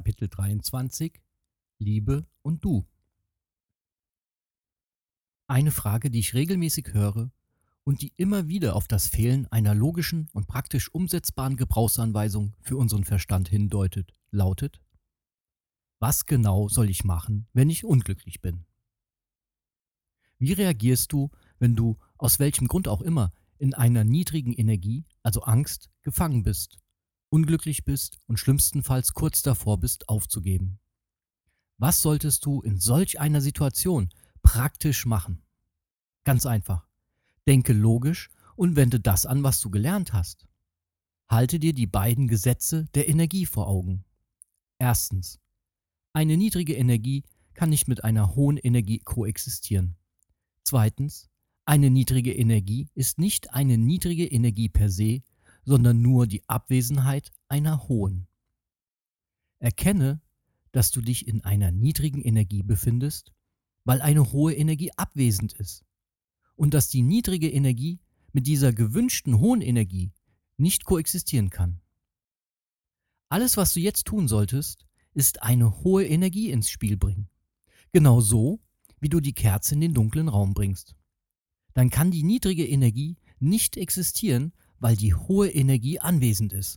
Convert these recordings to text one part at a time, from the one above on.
Kapitel 23 Liebe und du. Eine Frage, die ich regelmäßig höre und die immer wieder auf das Fehlen einer logischen und praktisch umsetzbaren Gebrauchsanweisung für unseren Verstand hindeutet, lautet: Was genau soll ich machen, wenn ich unglücklich bin? Wie reagierst du, wenn du, aus welchem Grund auch immer, in einer niedrigen Energie, also Angst, gefangen bist, unglücklich bist und schlimmstenfalls kurz davor bist, aufzugeben? Was solltest du in solch einer Situation praktisch machen? Ganz einfach. Denke logisch und wende das an, was du gelernt hast. Halte dir die beiden Gesetze der Energie vor Augen. Erstens. Eine niedrige Energie kann nicht mit einer hohen Energie koexistieren. Zweitens. Eine niedrige Energie ist nicht eine niedrige Energie per se, sondern nur die Abwesenheit einer hohen. Erkenne, dass du dich in einer niedrigen Energie befindest, weil eine hohe Energie abwesend ist und dass die niedrige Energie mit dieser gewünschten hohen Energie nicht koexistieren kann. Alles, was du jetzt tun solltest, ist eine hohe Energie ins Spiel bringen. Genau so, wie du die Kerze in den dunklen Raum bringst. Dann kann die niedrige Energie nicht existieren, weil die hohe Energie anwesend ist.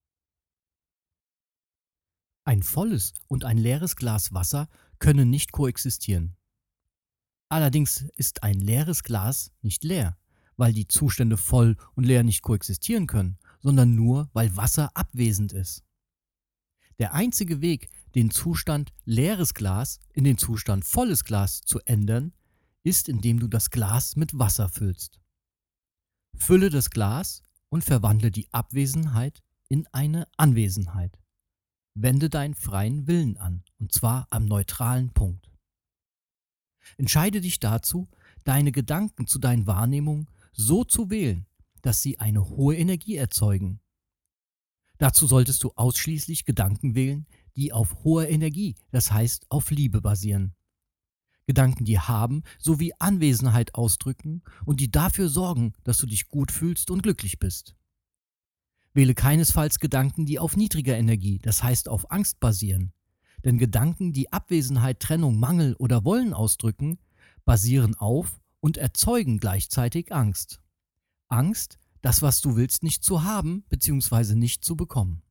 Ein volles und ein leeres Glas Wasser können nicht koexistieren. Allerdings ist ein leeres Glas nicht leer, weil die Zustände voll und leer nicht koexistieren können, sondern nur, weil Wasser abwesend ist. Der einzige Weg, den Zustand leeres Glas in den Zustand volles Glas zu ändern, ist, indem du das Glas mit Wasser füllst. Fülle das Glas und verwandle die Abwesenheit in eine Anwesenheit. Wende deinen freien Willen an, und zwar am neutralen Punkt. Entscheide dich dazu, deine Gedanken zu deinen Wahrnehmungen so zu wählen, dass sie eine hohe Energie erzeugen. Dazu solltest du ausschließlich Gedanken wählen, die auf hoher Energie, das heißt auf Liebe basieren. Gedanken, die haben sowie Anwesenheit ausdrücken und die dafür sorgen, dass du dich gut fühlst und glücklich bist. Wähle keinesfalls Gedanken, die auf niedriger Energie, das heißt auf Angst basieren. Denn Gedanken, die Abwesenheit, Trennung, Mangel oder Wollen ausdrücken, basieren auf und erzeugen gleichzeitig Angst. Angst, das, was du willst, nicht zu haben bzw. nicht zu bekommen.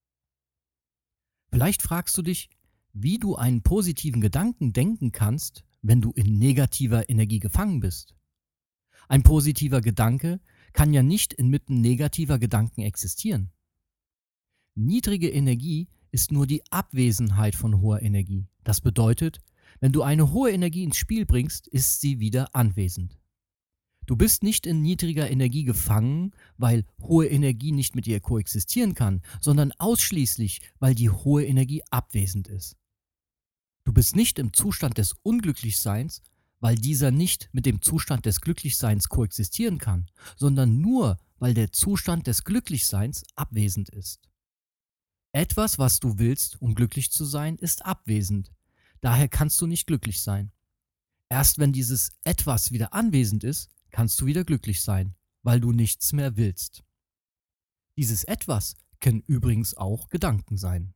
Vielleicht fragst du dich, wie du einen positiven Gedanken denken kannst, wenn du in negativer Energie gefangen bist. Ein positiver Gedanke kann ja nicht inmitten negativer Gedanken existieren. Niedrige Energie ist nur die Abwesenheit von hoher Energie. Das bedeutet, wenn du eine hohe Energie ins Spiel bringst, ist sie wieder anwesend. Du bist nicht in niedriger Energie gefangen, weil hohe Energie nicht mit ihr koexistieren kann, sondern ausschließlich, weil die hohe Energie abwesend ist. Du bist nicht im Zustand des Unglücklichseins, weil dieser nicht mit dem Zustand des Glücklichseins koexistieren kann, sondern nur, weil der Zustand des Glücklichseins abwesend ist. Etwas, was du willst, um glücklich zu sein, ist abwesend. Daher kannst du nicht glücklich sein. Erst wenn dieses Etwas wieder anwesend ist, kannst du wieder glücklich sein, weil du nichts mehr willst. Dieses Etwas können übrigens auch Gedanken sein.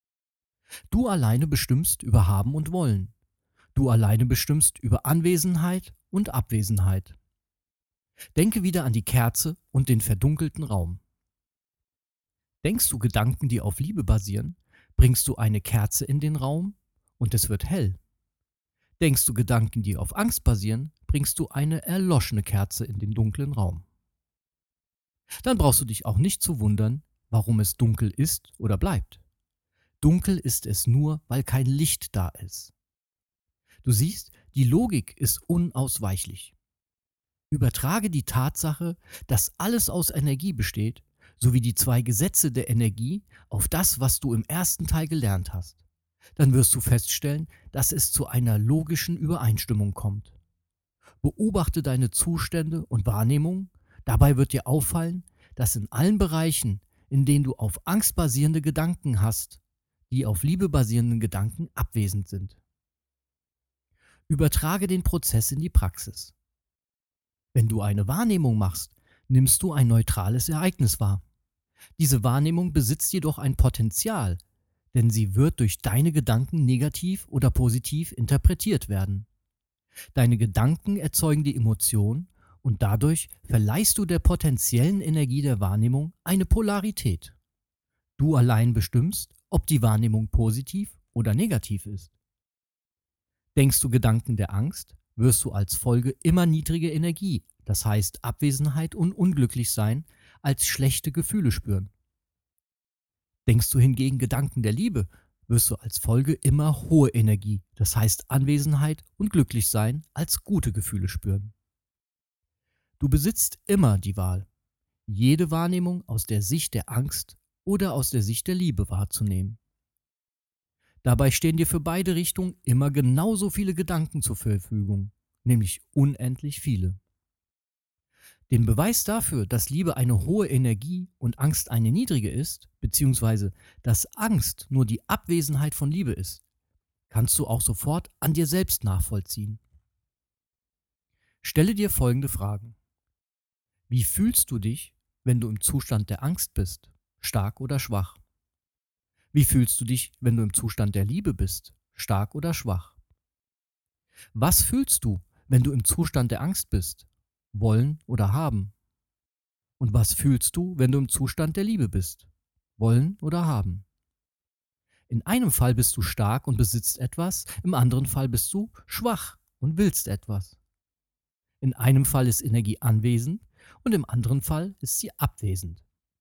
Du alleine bestimmst über Haben und Wollen. Du alleine bestimmst über Anwesenheit und Abwesenheit. Denke wieder an die Kerze und den verdunkelten Raum. Denkst du Gedanken, die auf Liebe basieren, bringst du eine Kerze in den Raum und es wird hell. Denkst du Gedanken, die auf Angst basieren, bringst du eine erloschene Kerze in den dunklen Raum. Dann brauchst du dich auch nicht zu wundern, warum es dunkel ist oder bleibt. Dunkel ist es nur, weil kein Licht da ist. Du siehst, die Logik ist unausweichlich. Übertrage die Tatsache, dass alles aus Energie besteht, sowie die zwei Gesetze der Energie auf das, was du im ersten Teil gelernt hast. Dann wirst du feststellen, dass es zu einer logischen Übereinstimmung kommt. Beobachte deine Zustände und Wahrnehmungen. Dabei wird dir auffallen, dass in allen Bereichen, in denen du auf Angst basierende Gedanken hast, die auf Liebe basierenden Gedanken abwesend sind. Übertrage den Prozess in die Praxis. Wenn du eine Wahrnehmung machst, nimmst du ein neutrales Ereignis wahr. Diese Wahrnehmung besitzt jedoch ein Potenzial, denn sie wird durch deine Gedanken negativ oder positiv interpretiert werden. Deine Gedanken erzeugen die Emotion und dadurch verleihst du der potenziellen Energie der Wahrnehmung eine Polarität. Du allein bestimmst, ob die Wahrnehmung positiv oder negativ ist. Denkst du Gedanken der Angst, wirst du als Folge immer niedrige Energie, das heißt Abwesenheit und Unglücklichsein, als schlechte Gefühle spüren. Denkst du hingegen Gedanken der Liebe, wirst du als Folge immer hohe Energie, das heißt Anwesenheit und Glücklichsein, als gute Gefühle spüren. Du besitzt immer die Wahl, jede Wahrnehmung aus der Sicht der Angst oder aus der Sicht der Liebe wahrzunehmen. Dabei stehen dir für beide Richtungen immer genauso viele Gedanken zur Verfügung, nämlich unendlich viele. Den Beweis dafür, dass Liebe eine hohe Energie und Angst eine niedrige ist, beziehungsweise dass Angst nur die Abwesenheit von Liebe ist, kannst du auch sofort an dir selbst nachvollziehen. Stelle dir folgende Fragen. Wie fühlst du dich, wenn du im Zustand der Angst bist, stark oder schwach? Wie fühlst du dich, wenn du im Zustand der Liebe bist, stark oder schwach? Was fühlst du, wenn du im Zustand der Angst bist, wollen oder haben? Und was fühlst du, wenn du im Zustand der Liebe bist, wollen oder haben? In einem Fall bist du stark und besitzt etwas, im anderen Fall bist du schwach und willst etwas. In einem Fall ist Energie anwesend und im anderen Fall ist sie abwesend.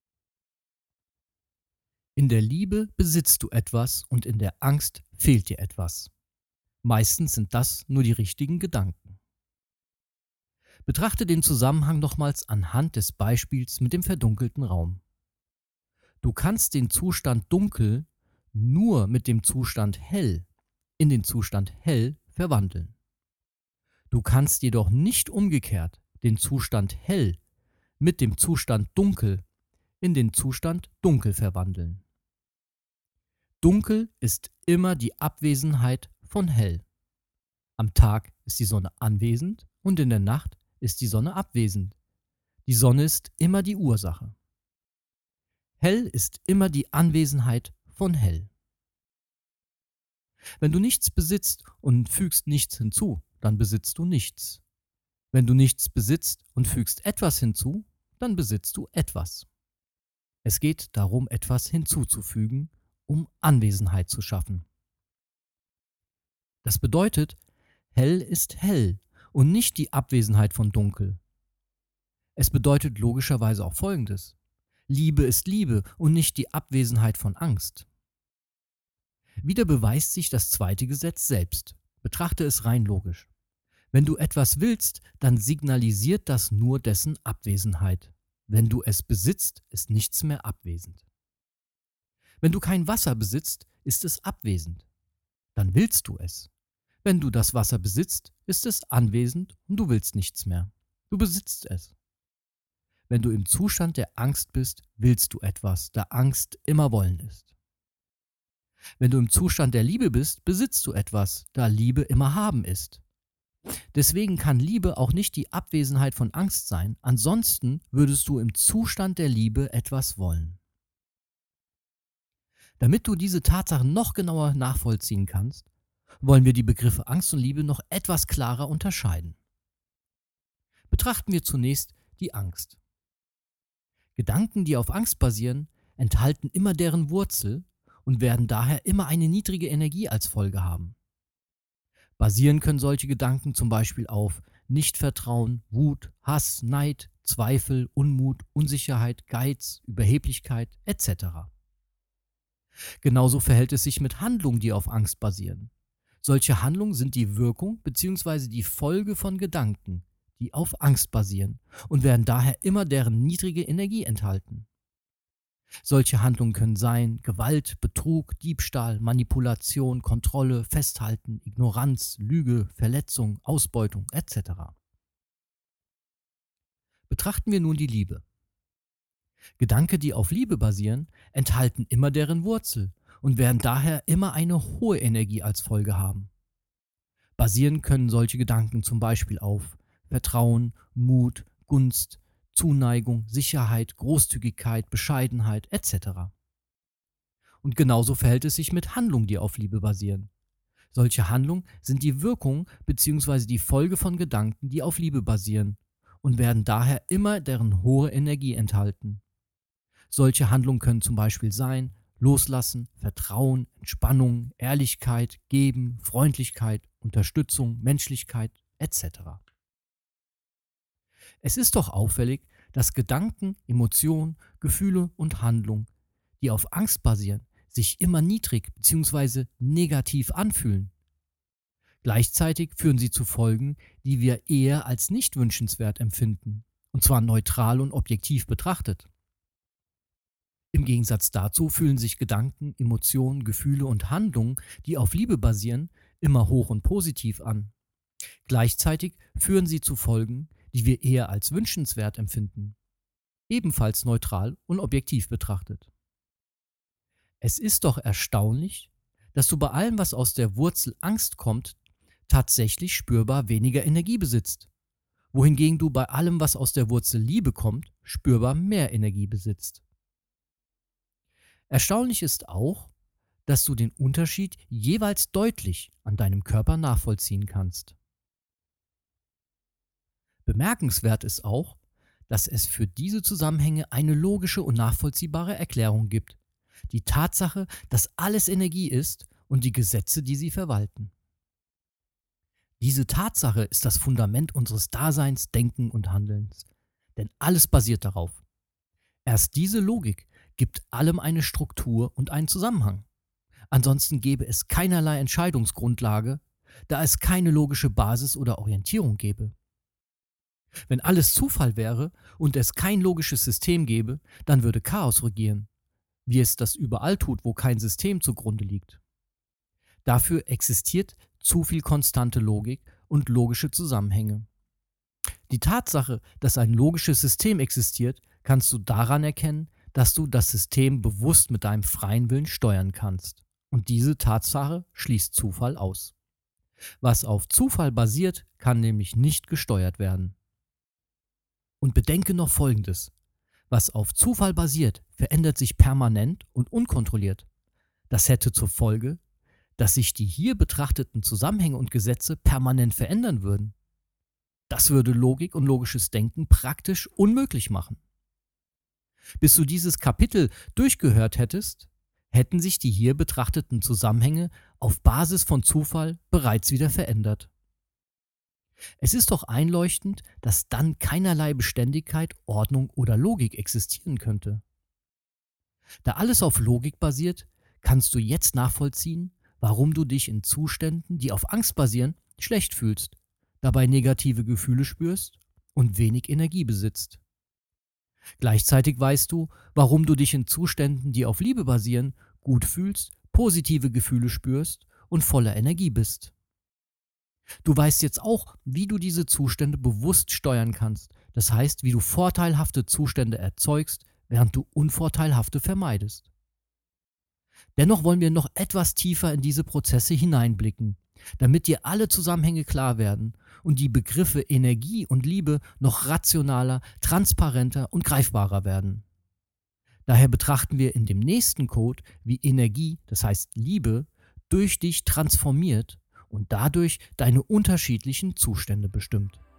In der Liebe besitzt du etwas und in der Angst fehlt dir etwas. Meistens sind das nur die richtigen Gedanken. Betrachte den Zusammenhang nochmals anhand des Beispiels mit dem verdunkelten Raum. Du kannst den Zustand dunkel nur mit dem Zustand hell in den Zustand hell verwandeln. Du kannst jedoch nicht umgekehrt den Zustand hell mit dem Zustand dunkel in den Zustand dunkel verwandeln. Dunkel ist immer die Abwesenheit von hell. Am Tag ist die Sonne anwesend und in der Nacht ist die Sonne abwesend. Die Sonne ist immer die Ursache. Hell ist immer die Anwesenheit von hell. Wenn du nichts besitzt und fügst nichts hinzu, dann besitzt du nichts. Wenn du nichts besitzt und fügst etwas hinzu, dann besitzt du etwas. Es geht darum, etwas hinzuzufügen, um Anwesenheit zu schaffen. Das bedeutet, hell ist hell und nicht die Abwesenheit von dunkel. Es bedeutet logischerweise auch Folgendes. Liebe ist Liebe und nicht die Abwesenheit von Angst. Wieder beweist sich das zweite Gesetz selbst. Betrachte es rein logisch. Wenn du etwas willst, dann signalisiert das nur dessen Abwesenheit. Wenn du es besitzt, ist nichts mehr abwesend. Wenn du kein Wasser besitzt, ist es abwesend. Dann willst du es. Wenn du das Wasser besitzt, ist es anwesend und du willst nichts mehr. Du besitzt es. Wenn du im Zustand der Angst bist, willst du etwas, da Angst immer wollen ist. Wenn du im Zustand der Liebe bist, besitzt du etwas, da Liebe immer haben ist. Deswegen kann Liebe auch nicht die Abwesenheit von Angst sein, ansonsten würdest du im Zustand der Liebe etwas wollen. Damit du diese Tatsachen noch genauer nachvollziehen kannst, wollen wir die Begriffe Angst und Liebe noch etwas klarer unterscheiden. Betrachten wir zunächst die Angst. Gedanken, die auf Angst basieren, enthalten immer deren Wurzel und werden daher immer eine niedrige Energie als Folge haben. Basieren können solche Gedanken zum Beispiel auf Nichtvertrauen, Wut, Hass, Neid, Zweifel, Unmut, Unsicherheit, Geiz, Überheblichkeit etc. Genauso verhält es sich mit Handlungen, die auf Angst basieren. Solche Handlungen sind die Wirkung bzw. die Folge von Gedanken, die auf Angst basieren und werden daher immer deren niedrige Energie enthalten. Solche Handlungen können sein Gewalt, Betrug, Diebstahl, Manipulation, Kontrolle, Festhalten, Ignoranz, Lüge, Verletzung, Ausbeutung etc. Betrachten wir nun die Liebe. Gedanken, die auf Liebe basieren, enthalten immer deren Wurzel und werden daher immer eine hohe Energie als Folge haben. Basieren können solche Gedanken zum Beispiel auf Vertrauen, Mut, Gunst, Zuneigung, Sicherheit, Großzügigkeit, Bescheidenheit etc. Und genauso verhält es sich mit Handlungen, die auf Liebe basieren. Solche Handlungen sind die Wirkung bzw. die Folge von Gedanken, die auf Liebe basieren und werden daher immer deren hohe Energie enthalten. Solche Handlungen können zum Beispiel sein Loslassen, Vertrauen, Entspannung, Ehrlichkeit, Geben, Freundlichkeit, Unterstützung, Menschlichkeit etc. Es ist doch auffällig, dass Gedanken, Emotionen, Gefühle und Handlungen, die auf Angst basieren, sich immer niedrig bzw. negativ anfühlen. Gleichzeitig führen sie zu Folgen, die wir eher als nicht wünschenswert empfinden, und zwar neutral und objektiv betrachtet. Im Gegensatz dazu fühlen sich Gedanken, Emotionen, Gefühle und Handlungen, die auf Liebe basieren, immer hoch und positiv an. Gleichzeitig führen sie zu Folgen, die wir eher als wünschenswert empfinden, ebenfalls neutral und objektiv betrachtet. Es ist doch erstaunlich, dass du bei allem, was aus der Wurzel Angst kommt, tatsächlich spürbar weniger Energie besitzt, wohingegen du bei allem, was aus der Wurzel Liebe kommt, spürbar mehr Energie besitzt. Erstaunlich ist auch, dass du den Unterschied jeweils deutlich an deinem Körper nachvollziehen kannst. Bemerkenswert ist auch, dass es für diese Zusammenhänge eine logische und nachvollziehbare Erklärung gibt. Die Tatsache, dass alles Energie ist und die Gesetze, die sie verwalten. Diese Tatsache ist das Fundament unseres Daseins, Denken und Handelns. Denn alles basiert darauf. Erst diese Logik gibt allem eine Struktur und einen Zusammenhang. Ansonsten gäbe es keinerlei Entscheidungsgrundlage, da es keine logische Basis oder Orientierung gäbe. Wenn alles Zufall wäre und es kein logisches System gäbe, dann würde Chaos regieren, wie es das überall tut, wo kein System zugrunde liegt. Dafür existiert zu viel konstante Logik und logische Zusammenhänge. Die Tatsache, dass ein logisches System existiert, kannst du daran erkennen, dass du das System bewusst mit deinem freien Willen steuern kannst. Und diese Tatsache schließt Zufall aus. Was auf Zufall basiert, kann nämlich nicht gesteuert werden. Und bedenke noch Folgendes. Was auf Zufall basiert, verändert sich permanent und unkontrolliert. Das hätte zur Folge, dass sich die hier betrachteten Zusammenhänge und Gesetze permanent verändern würden. Das würde Logik und logisches Denken praktisch unmöglich machen. Bis du dieses Kapitel durchgehört hättest, hätten sich die hier betrachteten Zusammenhänge auf Basis von Zufall bereits wieder verändert. Es ist doch einleuchtend, dass dann keinerlei Beständigkeit, Ordnung oder Logik existieren könnte. Da alles auf Logik basiert, kannst du jetzt nachvollziehen, warum du dich in Zuständen, die auf Angst basieren, schlecht fühlst, dabei negative Gefühle spürst und wenig Energie besitzt. Gleichzeitig weißt du, warum du dich in Zuständen, die auf Liebe basieren, gut fühlst, positive Gefühle spürst und voller Energie bist. Du weißt jetzt auch, wie du diese Zustände bewusst steuern kannst, das heißt, wie du vorteilhafte Zustände erzeugst, während du unvorteilhafte vermeidest. Dennoch wollen wir noch etwas tiefer in diese Prozesse hineinblicken, damit dir alle Zusammenhänge klar werden und die Begriffe Energie und Liebe noch rationaler, transparenter und greifbarer werden. Daher betrachten wir in dem nächsten Code, wie Energie, das heißt Liebe, durch dich transformiert und dadurch deine unterschiedlichen Zustände bestimmt.